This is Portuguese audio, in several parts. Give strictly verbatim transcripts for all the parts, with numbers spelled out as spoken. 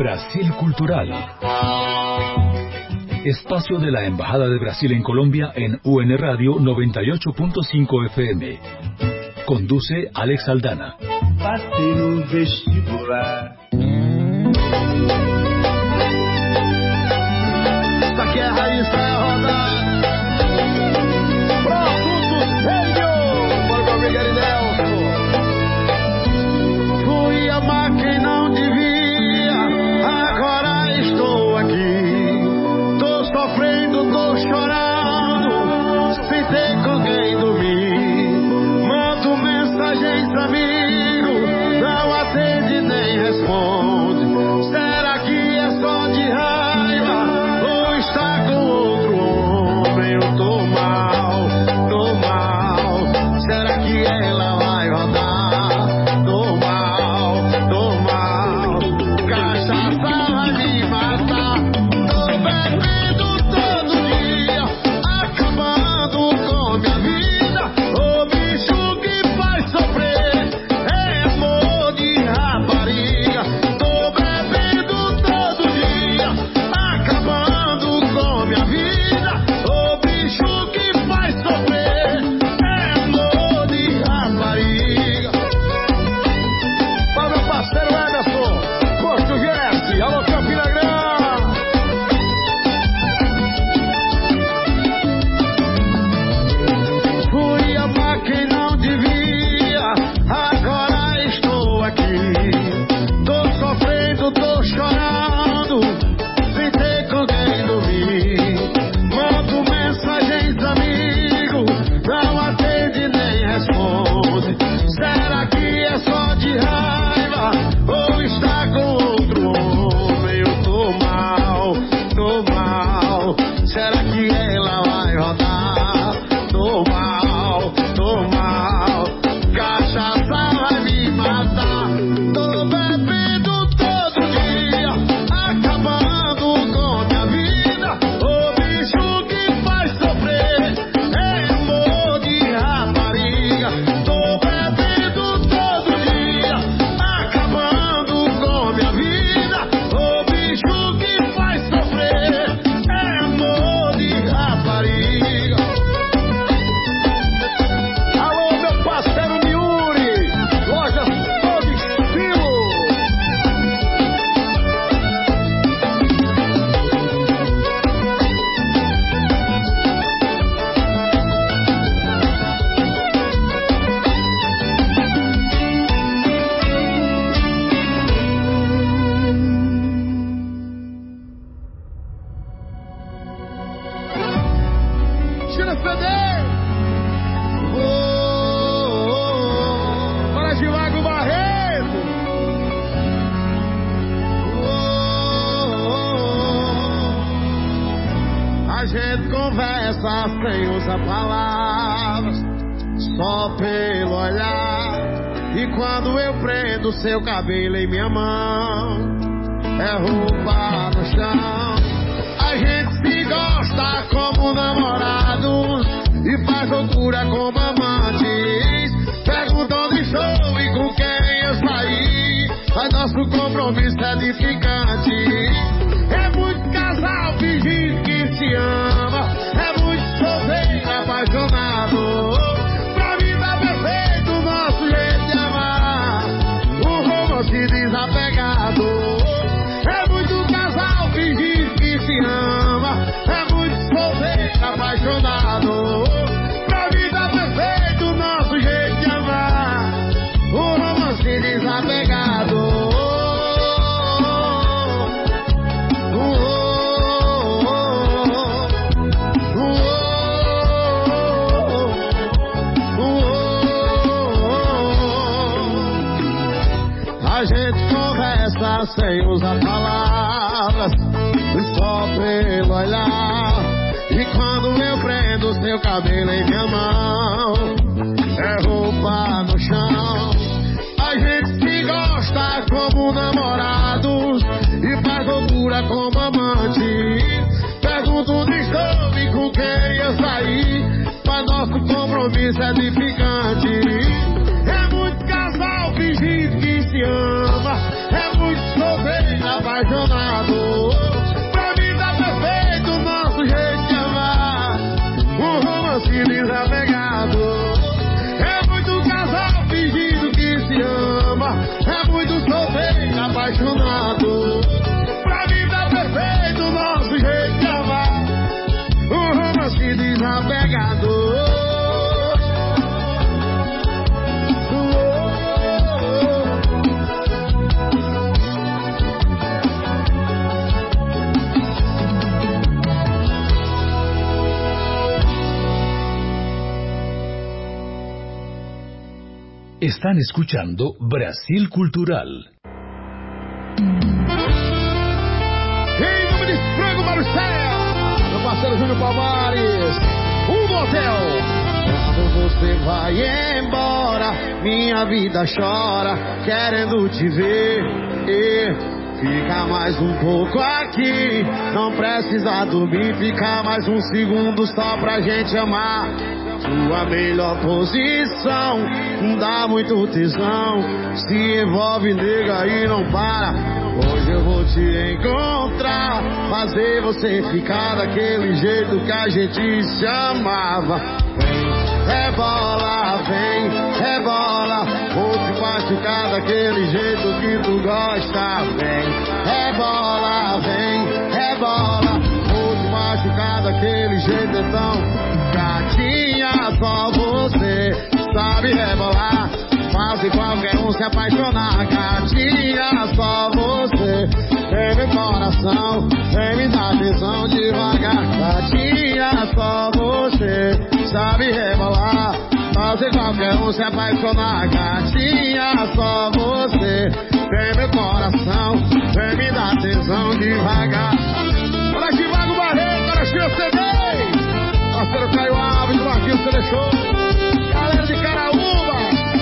Brasil Cultural. Espacio de la Embajada de Brasil en Colombia en U N Radio noventa y ocho punto cinco F M. Conduce Alex Aldana. Passei no vestibular. Essa aqui é a raiz da rodada. Produto sério. Bora com a Miguel Nelson. Fui amar quem não devia. Agora estou aqui. Tô sofrendo, tô chorando. Sem ter com quem dormir. Mando mensagens, amigos. Não atende nem responde. Será que é só de raiva? Ou está com outro homem? Eu tô mal, tô mal. Será que ela vai rodar? Tô mal, tô mal. Cachaça vai me matar. Tô bebendo todo dia, acabando com minha vida. Ô bicho que faz sofrer, é amor de rapariga. Tô bebendo todo dia, acabando com minha vida. Ô bicho que faz sofrer, é amor de rapariga. Para meu parceiro Emerson, Português, alô Campina Grande. Fui amar quem não devia, agora estou aqui. Tô sofrendo, tô chorando, sem ter com quem dormir. Mando mensagens, amigo, não atende nem responde. Será que é só de raiva? Ou está com outro homem? Eu tô mal, tô mal. Será que ela vai rodar? Tô mal, tô mal. Cachaça vai me matar. Tô bebendo todo dia, acabando com minha vida. O bicho que faz sofrer, é amor de rapariga. Tô bebendo todo dia, acabando com minha vida. O bicho que faz sofrer, é amor de rapariga. Alô, meu parceiro Miuri, lojas todo estilo. Tira C D. Oh, oh, oh. Para Givago Barreto. Oh, oh, oh. A gente conversa sem usar palavras, só pelo olhar. E quando eu prendo seu cabelo em minha mão, é roupa no chão. A gente se gosta como namorados e faz loucura como amantes. Pergunta onde estou e com quem eu saí, mas nosso compromisso é edificante. É muito casal fingindo que se ama, é muito solteiro apaixonado. Pra mim tá perfeito o nosso jeito de amar, o romance desapegado. É muito casal fingindo que se ama, é muito solteiro apaixonado. Pra mim tá perfeito o nosso jeito de amar, o romance desapegado. A gente conversa sem usar palavras, só pelo olhar. E quando eu prendo seu cabelo em minha mão, é roupa no chão. A gente se gosta como namorados e faz loucura como amantes. Pergunto onde estou e com quem eu saí, mas nosso compromisso é edificante. É muito casal fingindo que se ama, é muito solteiro apaixonado. Están escuchando Brasil Cultural. Em nome de Frango Marcel, meu parceiro Júnior Palmares, um motel. Quando você vai embora, minha vida chora, querendo te ver. E fica mais um pouco aqui, não precisa dormir, fica mais um segundo só pra gente amar. Sua melhor posição, dá muito tesão, se envolve nega e não para. Hoje eu vou te encontrar, fazer você ficar daquele jeito que a gente se amava. Vem, rebola, vem, rebola, vou te machucar daquele jeito que tu gosta. Vem, rebola, vem, rebola, vou te machucar daquele jeito então. Gatinha, só você sabe rebolar, faz qualquer um se apaixonar. Gatinha, só você tem meu coração, vem me dar atenção devagar. Gatinha, só você sabe rebolar, faz qualquer um se apaixonar. Gatinha, só você tem meu coração, vem me dar atenção devagar. Olha que vago Barreto, olha que eu cedei. Parceiro Caio Alves, do Marquinhos Telechou, galera de Caraúba.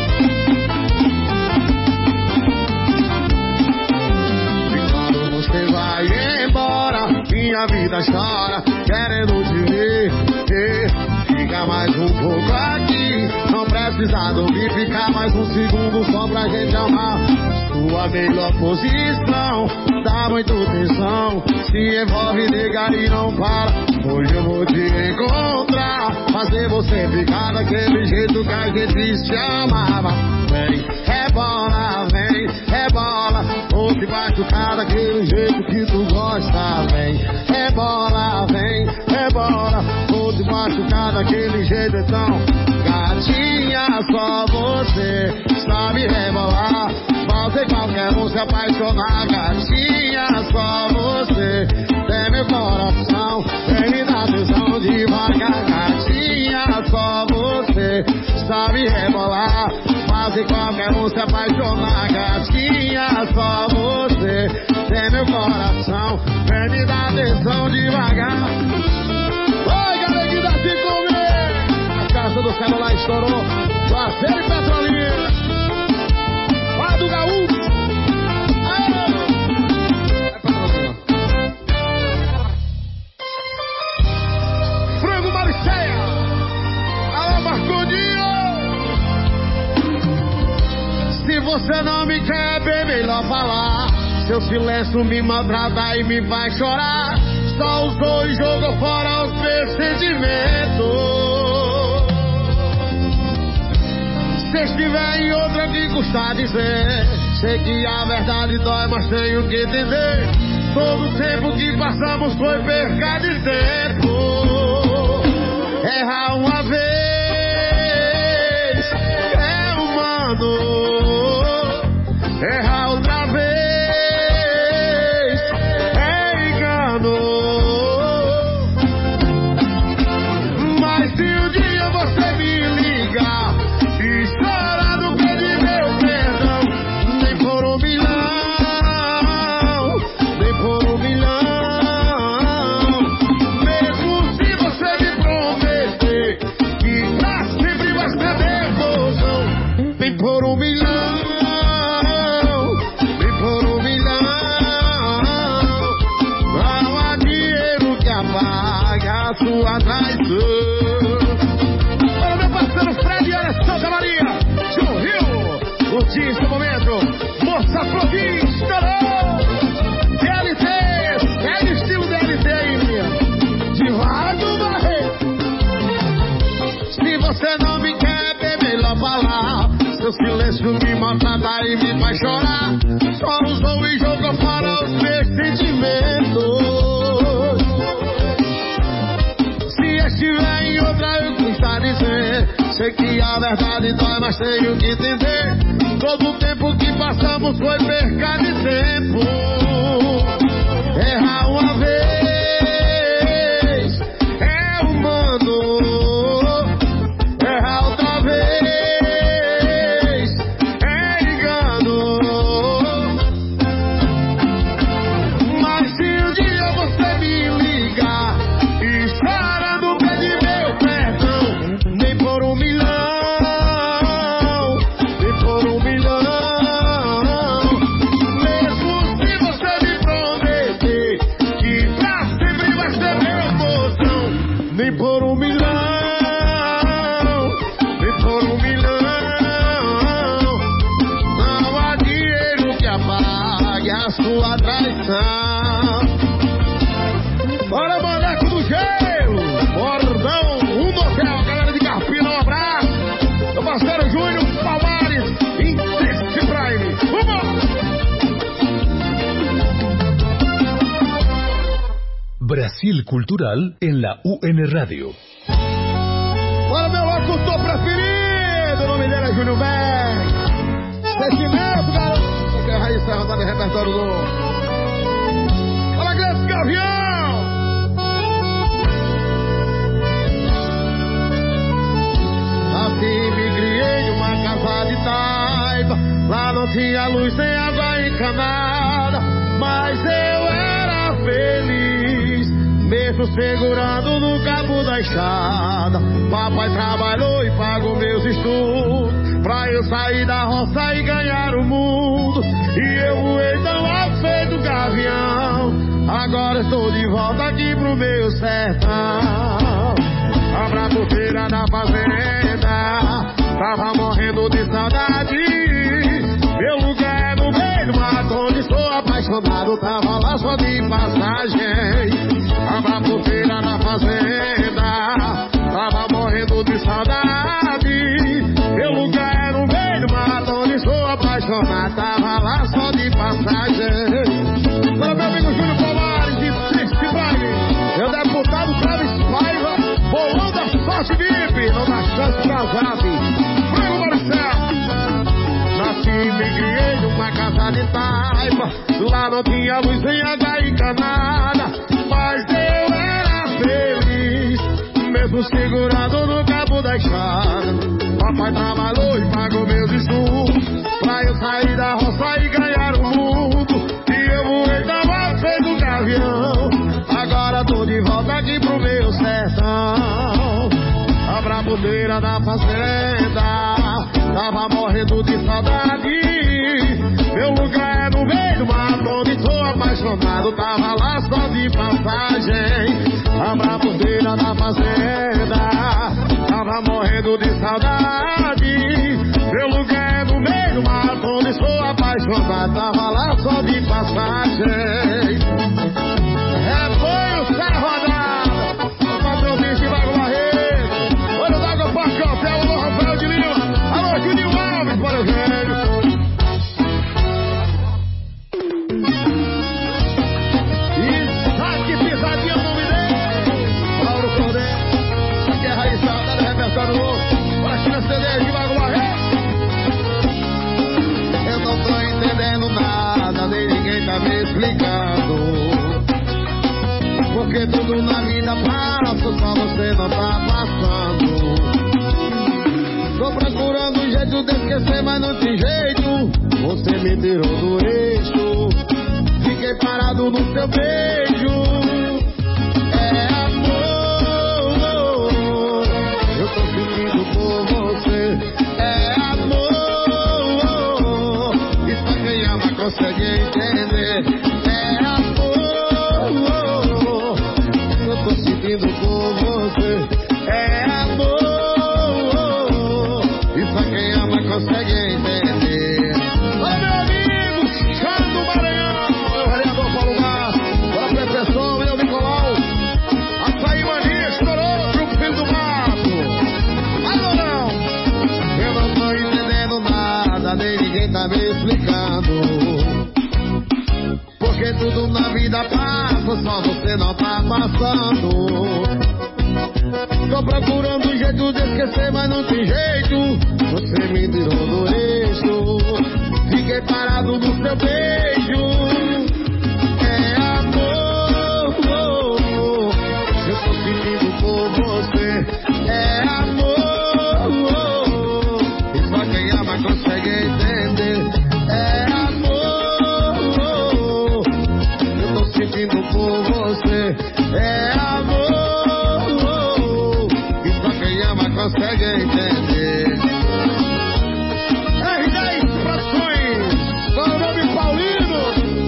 E quando você vai embora, minha vida chora, querendo te ver. E fica mais um pouco aqui, não precisa dormir, fica mais um segundo só pra gente amar. Sua melhor posição, dá muito tesão, se envolve nega e não para. Hoje eu vou te encontrar, fazer você ficar daquele jeito que a gente se amava. Vem, rebola, vem, rebola, vou te machucar daquele jeito que tu gosta. Vem, rebola, vem, rebola, vou te machucar daquele jeito então. Gatinha, só você sabe rebolar, fazer qualquer um se apaixonar. Gatinha, só você tem meu coração, vem me dar atenção devagar. Gatinha, só você sabe rebolar, fazer qualquer um se apaixonar. Gatinha, só você tem meu coração, vem me dar atenção devagar. Oi, galera da Cicomer, a casa do celular estourou, Lazer e Petrolina, lá do Gaúcho. Frango Mariceia, alô Marcondinho. Se você não me quer, bem melhor falar. Seu silêncio me maltrata e me faz chorar. Só usou e jogou fora os meus sentimentos. Se estiver em outra que custa dizer, sei que a verdade dói, mas tenho que entender. Todo o tempo que passamos foi perca de tempo. Errar uma vez é humano, errar outra vez é engano. Mas se um dia você me ligar e chorar no pé de meu perdão, nem por um milhão, nem por um milhão, mesmo se você me prometer que pra sempre vai ser devoção, nem por um milhão, nem por um milhão, não há dinheiro que apague a sua traição. Olha meu parceiro Fred, olha Santa Maria, João Rio, curti esse momento, Moça Florista, D L T, é o estilo D L T aí, minha, de Vago Barreto. Se você não me quer, é melhor falar. Seu silêncio me maltrata e me faz chorar. Só usou e jogou fora os meus sentimentos. Se estiver em outra, eu custa dizer. Sei que a verdade dói, mas tenho que entender. Todo o tempo que passamos foi perca de tempo. Errar uma vez é humano, errar outra vez Brasil Cultural en la U N Radio. Para meu locutor preferido, o nome dele é Júnior Beck. Sentimento, garoto, que é a Raiz Serra do repertório do... Fala, Grande Gavião! Assim me criei numa casa de taipa. Lá não tinha luz nem água encanada, mas eu era feliz, mesmo segurando no cabo da estrada. Papai trabalhou e pagou meus estudos, pra eu sair da roça e ganhar o mundo. E eu voei tão alto feito gavião, agora estou de volta aqui pro meu sertão. A bratoteira da fazenda tava morrendo de saudade. Meu lugar é no meio do mato, onde sou apaixonado, tava lá só de passagem. A bratoteira da fazenda tava morrendo de saudade. Meu lugar é no meio do mato, onde sou apaixonado, tava lá só de passagem. Para meu amigo Júnior Palmares, de Triste Braille, meu deputado Travis Paiva, bolão da sorte V I P, não dá chance pra Zap. Frango Marcelo. Nasci e me criei numa casa de taipa. Lá não tinha luz nem água encanada, mas eu era feliz, mesmo segurado no cabo da estrada. Papai trabalhou e pagou meus estudos, pra eu sair da roça e ganhar o mundo. E eu voei tava feito gavião, agora tô de volta aqui pro meu sertão. A braboteira da fazenda tava morrendo de saudade. Meu lugar é no meio do mato, onde sou apaixonado, tava lá só de passagem. A braboteira da fazenda tava morrendo de saudade. Meu lugar é no meio do mato, onde sou apaixonado, tava lá só de passagem. Rebanho Serra Rodada, o patrãozinho que vai correr. Olha o Dago Parque Hotel, o Rafael de Lima. Alô, Juninho Alves, para o velho. Isaac Pisadinha, o nome dele. Mauro Cordeiro. Aqui é a Raiz Serra do repertório novo. Para a China C D que vai correr. Eu não tô entendendo nada, nem ninguém tá me explicando. Porque tudo na vida passa, só você não tá passando. Tô procurando um jeito de esquecer, mas não tem jeito. Você me tirou do eixo, fiquei parado no seu beijo. É amor, eu tô sentindo por você. É amor, isso quem ama consegue entender. É amor, eu tô sentindo por você. É amor, isso quem ama consegue entender. Olha meu amigo, Chão do Maranhão, meu vereador Paulo Márcio, bora professor, meu Nicolau, Açaí Mania, estourou, grupo Filho do Mato. Alô não, eu não tô entendendo nada, nem ninguém tá me explicando. Porque tudo na vida passa, só você não tá passando. Tô procurando um jeito de esquecer, mas não tem jeito. Você me tirou do eixo, fiquei parado no seu beijo. É amor, eu tô sentindo por você. É amor, e só quem ama consegue entender. É amor, eu tô sentindo por você. É amor, e só quem ama consegue entender. R dez Produções, com o nome Paulino,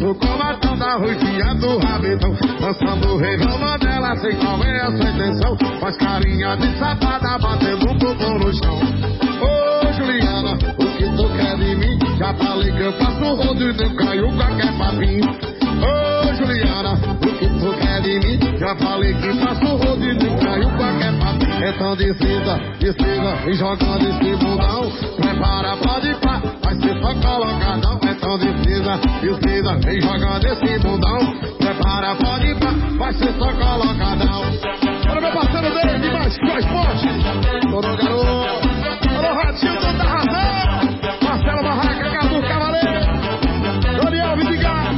conheço como a tal da ruivinha do rabetão, dançando o rei Roma dela, sei qual é a sua intenção. Faz carinha de safada, batendo um pouco no chão. Ô Juliana, o que tu quer de mim? Já falei que eu faço rodo e não caio qualquer papinho. Ô Juliana, o que tu quer de mim? Já falei que faço rodo e não caio qualquer papinho. Então descida, descida e jogando esse bundão. Prepara, pode ir pra, vai ser só colocadão. Então descida, descida e jogando esse bundão. Prepara, pode ir pra, vai ser só colocadão. Olha meu parceiro dele, demais que faz forte. Todo garoto. Alô, Ratinho, toda razão. Marcelo Barraca, Cadu Cavaleiro. Daniel Vidigal.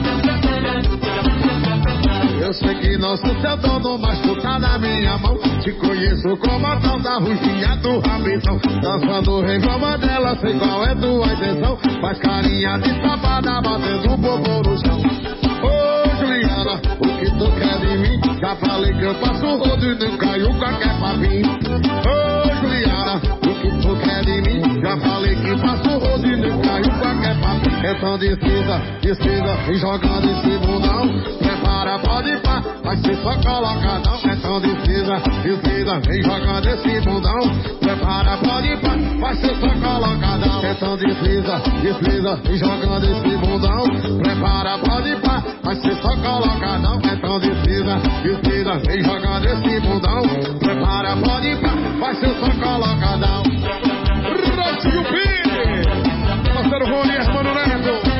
Eu sei que não sou seu dono, mas tu tá na minha mão. Te conheço como a tal da ruivinha do rabetão, dançando o rei Roma dela, sei qual é tua intenção. Faz carinha de safada, batendo um bobo no chão. Ô Juliana, o que tu quer de mim? Já falei que eu faço rodo e não caio qualquer papinho. Ô Juliana, o que tu quer de mim? Já falei que faço rodo e não caio qualquer papinho. Então descida, descida e jogando esse bundão. Prepara, pode ir pra, vai ser só colocadão. Então descida, descida e jogando esse bundão. Prepara, pode ir pra, vai ser só colocadão. Então desliza, desliza e jogando esse bundão. Prepara, pode ir pra, vai ser só colocadão. Então desliza, desliza e jogando esse bundão. Prepara, pode ir pra, vai ser só colocadão. Rocinho Pires, parceiro Rony, Hermano Neto.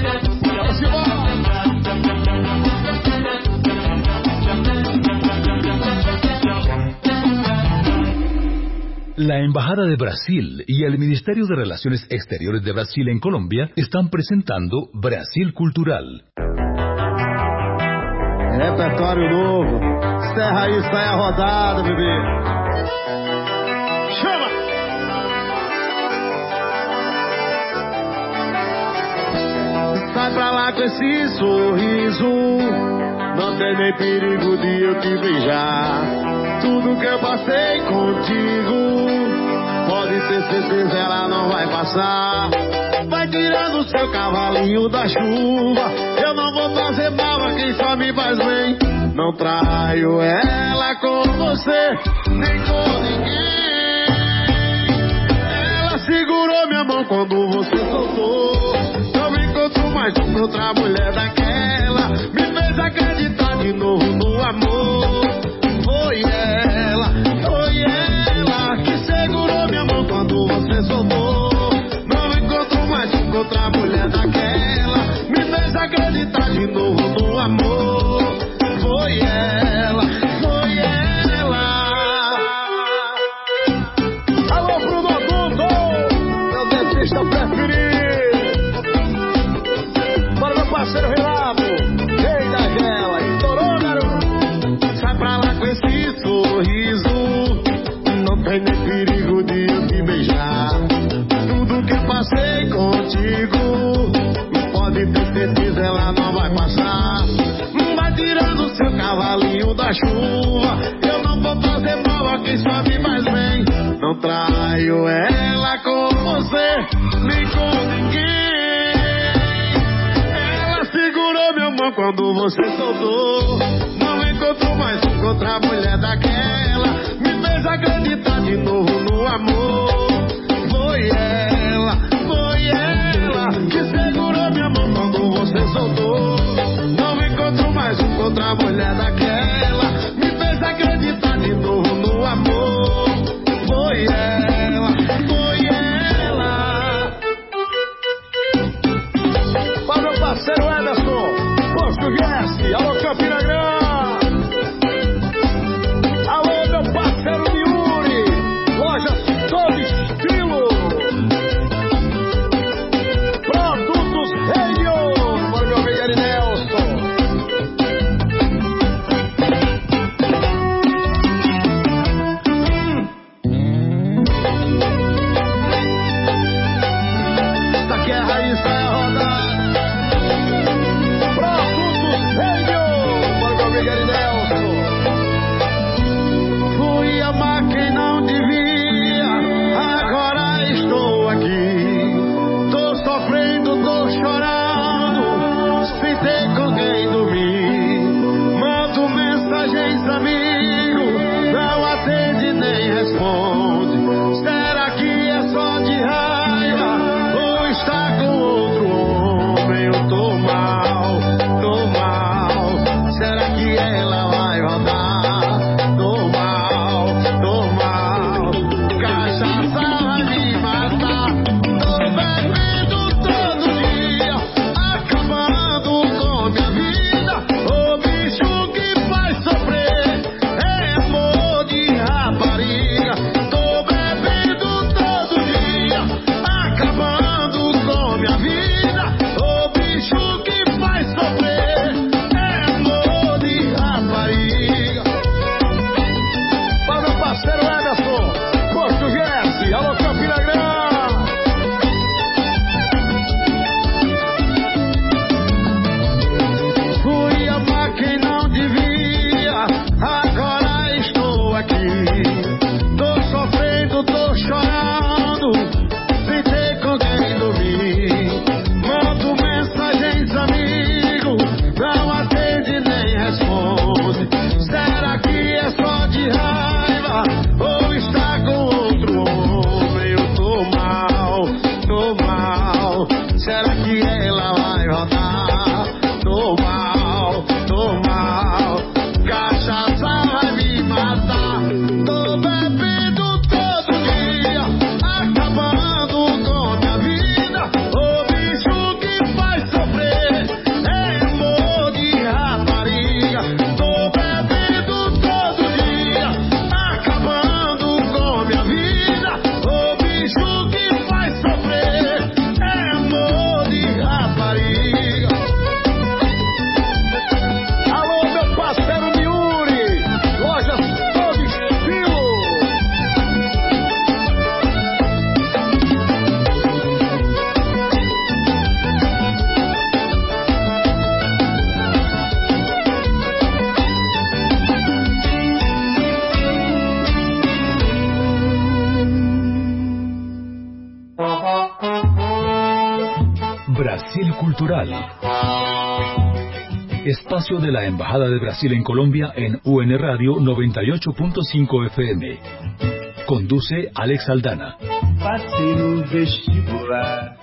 La Embajada de Brasil y el Ministerio de Relaciones Exteriores de Brasil en Colombia están presentando Brasil Cultural. Repertório novo. Serra aí, sai a rodada, bebê. Chama! Sai pra lá com esse sorriso. Não tem nem perigo de eu te beijar. Tudo que eu passei contigo, pode ter certeza ela não vai passar. Vai tirando seu cavalinho da chuva. Eu não vou fazer mal a quem só me faz bem. Não traio ela com você, nem com ninguém. Ela segurou minha mão quando você soltou. Eu me encontro mais com outra mulher daquela. Me fez acreditar de novo no amor. Foi ela, foi ela que segurou minha mão quando você soltou. Não encontro mais com outra mulher daquela. Me fez acreditar de novo no amor. Foi ela, foi ela. Alô, Bruno Adulto, meu dentista preferido. Bora, meu parceiro Renato, rei da gela. Estourou, garoto. Sai pra lá com esse sorriso. Não tem nem perigo de eu te beijar. Tudo que eu passei contigo, pode ter certeza ela não vai passar. Vai tirando seu cavalinho da chuva. Eu não vou fazer mal a quem só me faz bem. Não traio ela com você, nem com ninguém. Ela segurou minha mão quando você soltou. Não encontrou mais com outra mulher daquela. Me fez acreditar de novo no amor. Foi ela, foi ela que segurou minha mão quando você soltou. Não encontro mais com outra mulher daquela. Me fez acreditar de novo no amor. Foi ela, foi ela. Para meu parceiro Ederson, Posto Guess, alô Campina Grande. Alô, responde. Será que é só de raiva ou está com outro homem? Eu tô mal, tô mal. Será que ela vai rodar? Tô mal, tô mal. Cachaça vai me matar. Tô bebendo todo dia, acabando com minha vida. O bicho que faz sofrer é amor de rapariga. Tô bebendo todo dia, acabando com minha vida. O bicho que faz sofrer é amor de rapariga. Para meu parceiro Emerson Portuguese, alô Campina Grande. Fui amar quem não devia, agora estou aqui. Tô sofrendo, tô chorando, sem ter com quem dormir. Mando mensagens, amigo, não atende nem responde. Será que é só de raiva ou está com outro homem? Eu tô mal, tô mal. Será que ela vai rodar? Tô mal, tô mal. Cachaça vai me matar. Tô bebendo todo dia, acabando com minha vida. O bicho que faz sofrer é amor de rapariga. Tô bebendo todo dia, acabando com minha vida. O bicho que faz sofrer é amor de rapariga. Alô, meu parceiro Miuri, lojas todo estilo. Brasil Cultural. Espacio de la Embajada de Brasil en Colombia en U N Radio noventa y ocho punto cinco F M. Conduce Alex Aldana. Passei no vestibular.